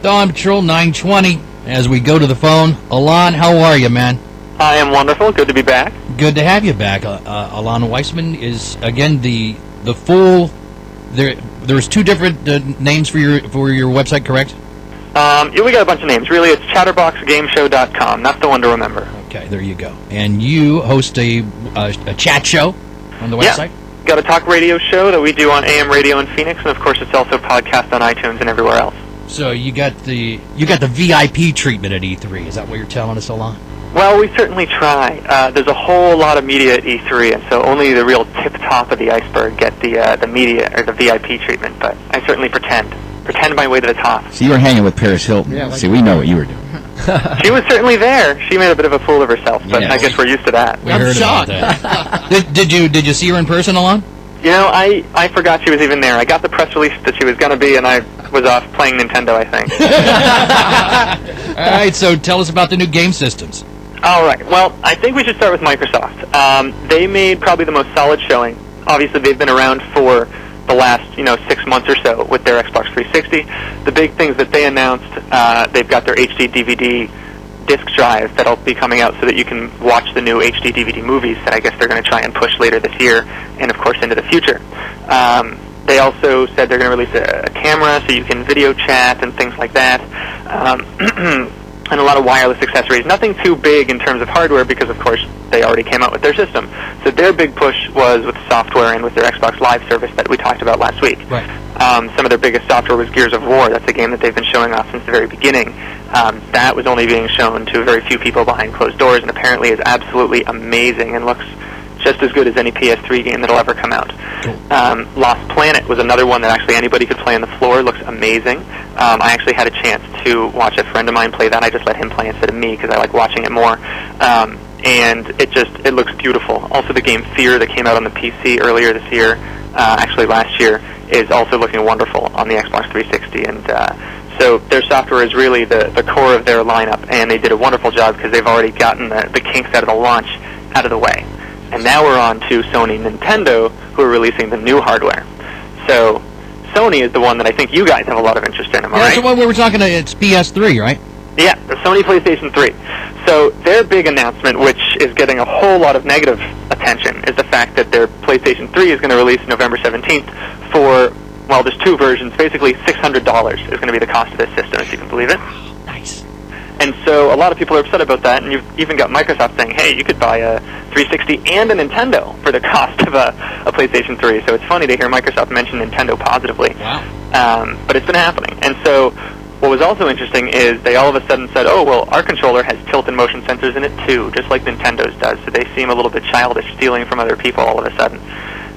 Dawn Patrol 920. As we go to the phone, Alon, how are you, man? I am wonderful. Good to be back. Good to have you back. Alon Weissman is again the full. There's two different names for your website, correct? Yeah, we got a bunch of names. Really, it's chatterboxgameshow.com. That's the one to remember. Okay, there you go. And you host a chat show on the website? Yeah. Got a talk radio show that we do on AM radio in Phoenix, and of course it's also podcast on iTunes and everywhere else. So you got the VIP treatment at E3. Is that what you're telling us, Alon? Well, we certainly try. There's a whole lot of media at E3, and so only the real tip top of the iceberg get the media or the VIP treatment. But I certainly pretend my way to the top. So you were hanging with Paris Hilton. Yeah, See, we know what you were doing. She was certainly there. She made a bit of a fool of herself, but I guess we're used to that. We heard about that. Did you see her in person, Alon? You know, I forgot she was even there. I got the press release that she was going to be, and I was off playing Nintendo, I think. All right, so tell us about the new game systems. All right. Well, I think we should start with Microsoft. They made probably the most solid showing. Obviously, they've been around for the last 6 months or so with their Xbox 360. The big things that they announced, they've got their HD DVD disc drive that'll be coming out so that you can watch the new HD DVD movies that I guess they're going to try and push later this year and, of course, into the future. They also said they're going to release a camera so you can video chat and things like that. And a lot of wireless accessories. Nothing too big in terms of hardware because, of course, they already came out with their system. So their big push was with software and with their Xbox Live service that we talked about last week. Right. Some of their biggest software was Gears of War. That's a game that they've been showing off since the very beginning. That was only being shown to very few people behind closed doors and apparently is absolutely amazing and looks just as good as any PS3 game that'll ever come out. Cool. Lost Planet was another one that actually anybody could play on the floor. Looks amazing. I actually had a chance to watch a friend of mine play that. I just let him play instead of me because I like watching it more. And it looks beautiful. Also, the game Fear that came out on the PC earlier this year, actually last year, is also looking wonderful on the Xbox 360. And so their software is really the core of their lineup, and they did a wonderful job because they've already gotten the kinks out of the launch out of the way. And now we're on to Sony and Nintendo, who are releasing the new hardware. So Sony is the one that I think you guys have a lot of interest in, am I right? That's the one we were talking about. It's PS3, right? Yeah, the Sony PlayStation 3. So their big announcement, which is getting a whole lot of negative attention, is the fact that their PlayStation 3 is going to release November 17th for, well, there's two versions. Basically, $600 is going to be the cost of this system, if you can believe it. Nice. And so a lot of people are upset about that, and you've even got Microsoft saying, hey, you could buy a 360 and a Nintendo for the cost of a PlayStation 3. So it's funny to hear Microsoft mention Nintendo positively. Wow. But it's been happening. And so what was also interesting is they all of a sudden said, oh, well, our controller has tilt and motion sensors in it too, just like Nintendo's does. So they seem a little bit childish, stealing from other people all of a sudden.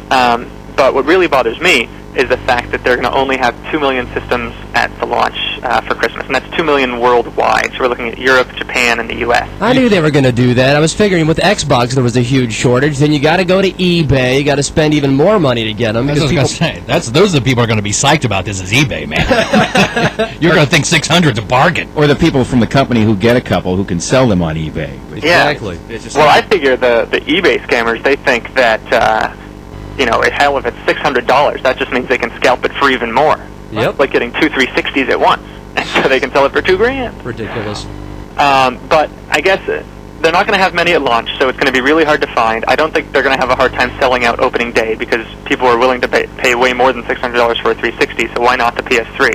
But what really bothers me is the fact that they're going to only have 2 million systems at the launch for Christmas, and that's 2 million worldwide. So we're looking at Europe, Japan, and the U.S. I knew they were going to do that. I was figuring with Xbox there was a huge shortage. Then you got to go to eBay. You got to spend even more money to get them. That's what I was going to say. Those are the people who are going to be psyched about this is eBay, man. You're going to think 600 is a bargain. Or the people from the company who get a couple who can sell them on eBay. Yeah. Exactly. Well, I figure the eBay scammers, they think that hell, if it's $600, that just means they can scalp it for even more. Yep. Like getting 2 360s at once, and so they can sell it for $2,000. Ridiculous. But I guess they're not going to have many at launch, so it's going to be really hard to find. I don't think they're going to have a hard time selling out opening day because people are willing to pay way more than $600 for a 360. So why not the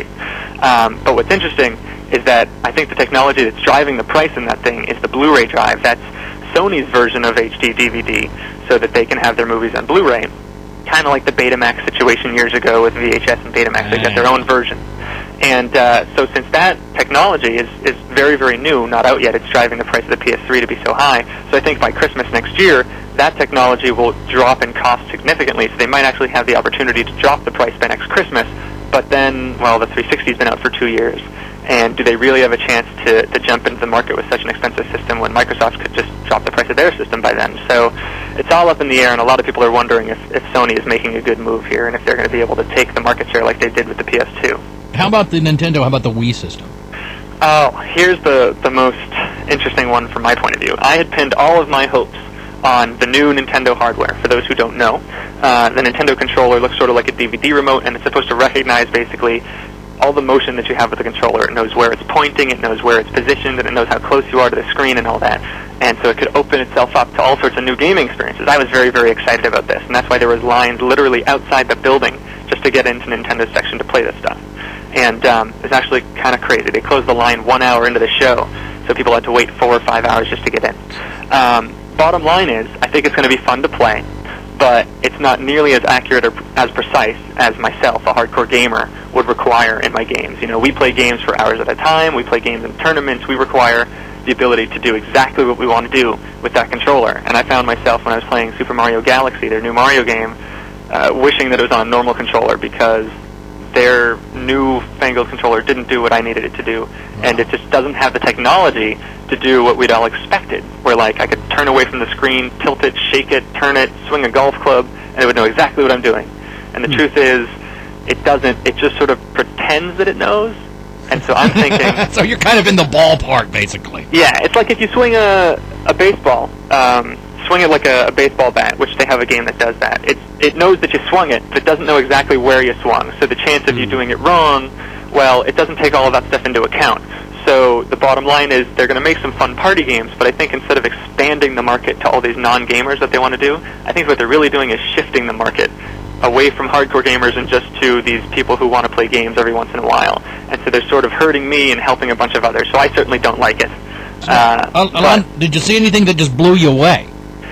PS3? But what's interesting is that I think the technology that's driving the price in that thing is the Blu-ray drive. That's Sony's version of HD DVD, so that they can have their movies on Blu-ray. Kind of like the Betamax situation years ago with VHS and Betamax. They got their own version. And so since that technology is very, very new, not out yet, it's driving the price of the PS3 to be so high. So I think by Christmas next year, that technology will drop in cost significantly. So they might actually have the opportunity to drop the price by next Christmas. But then, well, the 360's been out for 2 years. And do they really have a chance to jump into the market with such an expensive system when Microsoft could just drop the price of their system by then? So it's all up in the air, and a lot of people are wondering if Sony is making a good move here and if they're going to be able to take the market share like they did with the PS2. How about the Nintendo? How about the Wii system? Oh, here's the most interesting one from my point of view. I had pinned all of my hopes on the new Nintendo hardware. For those who don't know, the Nintendo controller looks sort of like a DVD remote, and it's supposed to recognize basically all the motion that you have with the controller. It knows where it's pointing, it knows where it's positioned, and it knows how close you are to the screen and all that. And so it could open itself up to all sorts of new gaming experiences. I was very, very excited about this, and that's why there was lines literally outside the building just to get into Nintendo's section to play this stuff. And it's actually kind of crazy. They closed the line 1 hour into the show, so people had to wait 4 or 5 hours just to get in. Bottom line is, I think it's going to be fun to play, but it's not nearly as accurate or as precise as myself, a hardcore gamer, would require in my games. You know, we play games for hours at a time, we play games in tournaments, we require the ability to do exactly what we want to do with that controller. And I found myself, when I was playing Super Mario Galaxy, their new Mario game, wishing that it was on a normal controller, because their new fangled controller didn't do what I needed it to do, and it just doesn't have the technology to do what we'd all expected, where like I could turn away from the screen, tilt it, shake it, turn it, swing a golf club, and it would know exactly what I'm doing. And the truth is, it doesn't. It just sort of pretends that it knows. And so I'm thinking... So you're kind of in the ballpark, basically. Yeah, it's like if you swing a baseball, swing it like a baseball bat, which they have a game that does that. It knows that you swung it, but it doesn't know exactly where you swung. So the chance of you doing it wrong, well, it doesn't take all of that stuff into account. So the bottom line is they're going to make some fun party games, but I think instead of expanding the market to all these non-gamers that they want to do, I think what they're really doing is shifting the market away from hardcore gamers and just to these people who want to play games every once in a while. And so they're sort of hurting me and helping a bunch of others. So I certainly don't like it. Alon, did you see anything that just blew you away?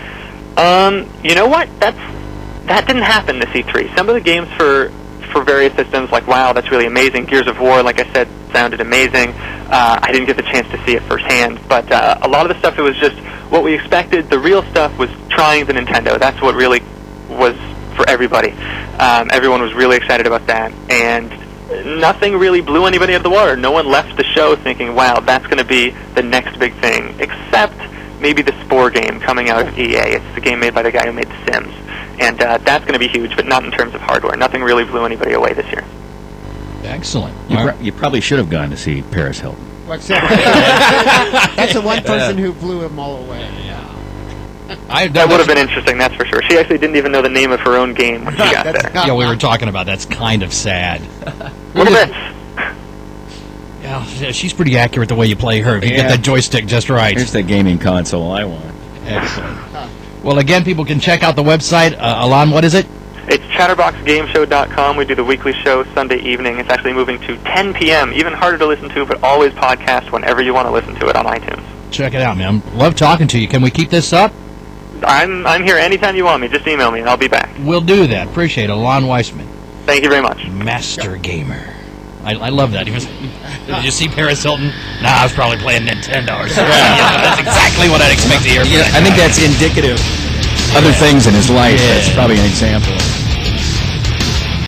You know what? That didn't happen this E3. Some of the games for various systems, like WoW, that's really amazing. Gears of War, like I said, sounded amazing. I didn't get the chance to see it firsthand, but a lot of the stuff, it was just what we expected. The real stuff was trying the Nintendo. That's what really was for everybody. Everyone was really excited about that, and nothing really blew anybody out of the water. No one left the show thinking, wow, that's going to be the next big thing, except maybe the Spore game coming out of EA. It's the game made by the guy who made The Sims. And that's going to be huge, but not in terms of hardware. Nothing really blew anybody away this year. Excellent. You probably should have gone to see Paris Hilton. What's that? That's the one person who blew them all away. That would have been interesting, that's for sure. She actually didn't even know the name of her own game when she got there. Yeah, we were talking about that's kind of sad. Little bit. Yeah, she's pretty accurate the way you play her. If you get that joystick just right. Here's the gaming console I want. Excellent. Well, again, people can check out the website. Alon, what is it? It's chatterboxgameshow.com. We do the weekly show Sunday evening. It's actually moving to 10 p.m., even harder to listen to, but always podcast whenever you want to listen to it on iTunes. Check it out, man. Love talking to you. Can we keep this up? I'm here anytime you want me. Just email me, and I'll be back. We'll do that. Appreciate it. Alon Weissman. Thank you very much. Master gamer. I love that. He was. Did you see Paris Hilton? Nah, I was probably playing Nintendo or something. That's exactly what I'd expect to hear. I think that's indicative. Other things in his life. That's probably an example.